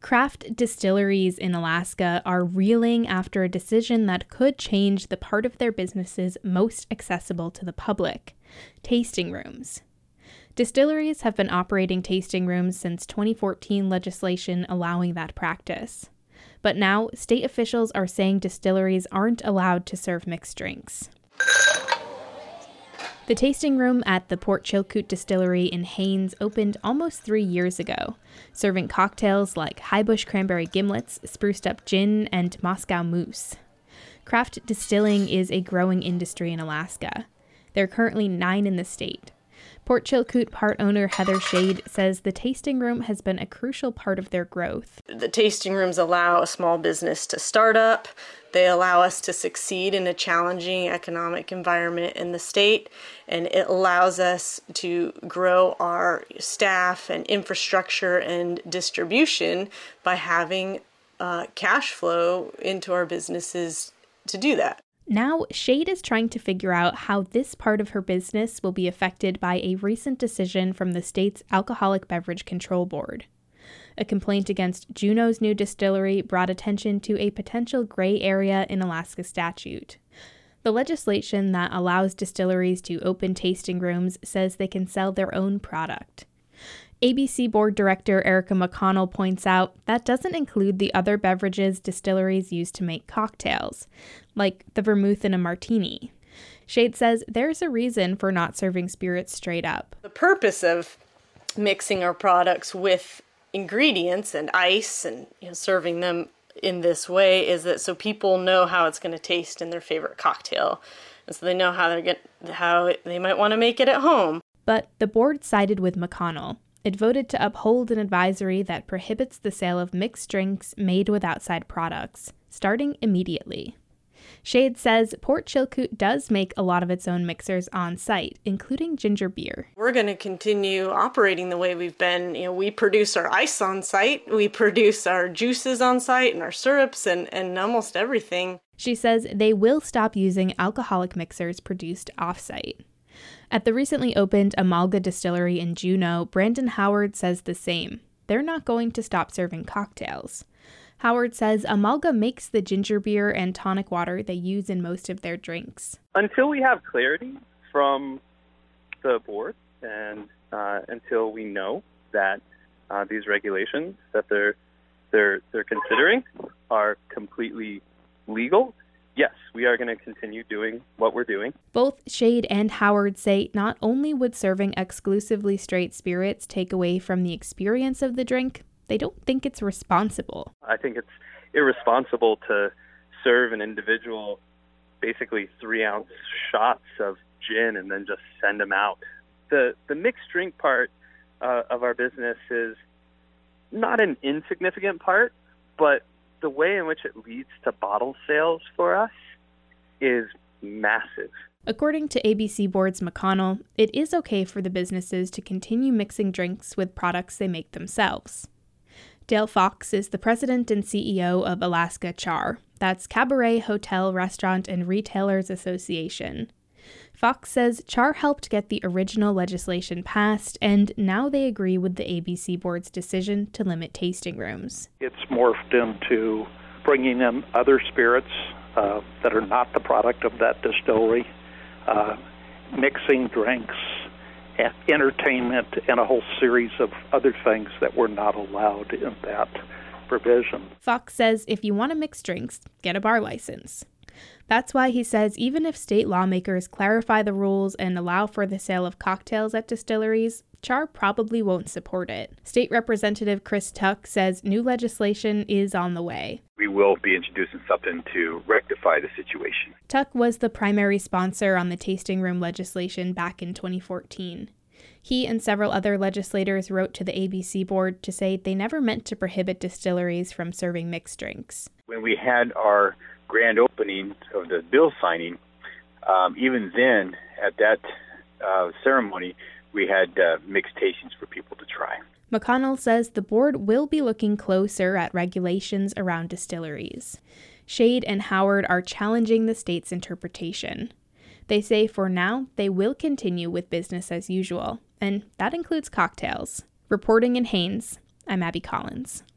Craft distilleries in Alaska are reeling after a decision that could change the part of their businesses most accessible to the public: tasting rooms. Distilleries have been operating tasting rooms since 2014 legislation allowing that practice. But now, state officials are saying distilleries aren't allowed to serve mixed drinks. The tasting room at the Port Chilkoot Distillery in Haines opened almost 3 years ago, serving cocktails like Highbush Cranberry Gimlets, Spruced Up Gin, and Moscow Moose. Craft distilling is a growing industry in Alaska. There are currently 9 in the state. Port Chilkoot part owner Heather Shade says the tasting room has been a crucial part of their growth. The tasting rooms allow a small business to start up. They allow us to succeed in a challenging economic environment in the state, and it allows us to grow our staff and infrastructure and distribution by having cash flow into our businesses to do that. Now, Shade is trying to figure out how this part of her business will be affected by a recent decision from the state's Alcoholic Beverage Control Board. A complaint against Juneau's new distillery brought attention to a potential gray area in Alaska statute. The legislation that allows distilleries to open tasting rooms says they can sell their own product. ABC Board Director Erica McConnell points out that doesn't include the other beverages distilleries use to make cocktails, like the vermouth in a martini. Shade says there's a reason for not serving spirits straight up. The purpose of mixing our products with ingredients and ice and serving them in this way is that so people know how it's going to taste in their favorite cocktail, and so they know how they might want to make it at home. But the board sided with McConnell. It voted to uphold an advisory that prohibits the sale of mixed drinks made with outside products, starting immediately. Shade says Port Chilkoot does make a lot of its own mixers on site, including ginger beer. We're going to continue operating the way we've been. We produce our ice on site, we produce our juices on site and our syrups and almost everything. She says they will stop using alcoholic mixers produced off-site. At the recently opened Amalga Distillery in Juneau, Brandon Howard says the same. They're not going to stop serving cocktails. Howard says Amalga makes the ginger beer and tonic water they use in most of their drinks. Until we have clarity from the board and until we know that these regulations that they're considering are completely legal, yes, we are going to continue doing what we're doing. Both Shade and Howard say not only would serving exclusively straight spirits take away from the experience of the drink, they don't think it's responsible. I think it's irresponsible to serve an individual basically 3-ounce shots of gin and then just send them out. The mixed drink part of our business is not an insignificant part, but the way in which it leads to bottle sales for us is massive. According to ABC Board's McConnell, it is okay for the businesses to continue mixing drinks with products they make themselves. Dale Fox is the president and CEO of Alaska Char. That's Cabaret, Hotel, Restaurant, and Retailers Association. Fox says Char helped get the original legislation passed, and now they agree with the ABC Board's decision to limit tasting rooms. It's morphed into bringing in other spirits that are not the product of that distillery, mixing drinks, entertainment, and a whole series of other things that were not allowed in that provision. Fox says if you want to mix drinks, get a bar license. That's why he says even if state lawmakers clarify the rules and allow for the sale of cocktails at distilleries, Char probably won't support it. State Representative Chris Tuck says new legislation is on the way. We will be introducing something to rectify the situation. Tuck was the primary sponsor on the tasting room legislation back in 2014. He and several other legislators wrote to the ABC Board to say they never meant to prohibit distilleries from serving mixed drinks. When we had our grand opening of the bill signing, even then, at that ceremony, we had mixed tastings for people to try. McConnell says the board will be looking closer at regulations around distilleries. Shade and Howard are challenging the state's interpretation. They say for now, they will continue with business as usual, and that includes cocktails. Reporting in Haines, I'm Abby Collins.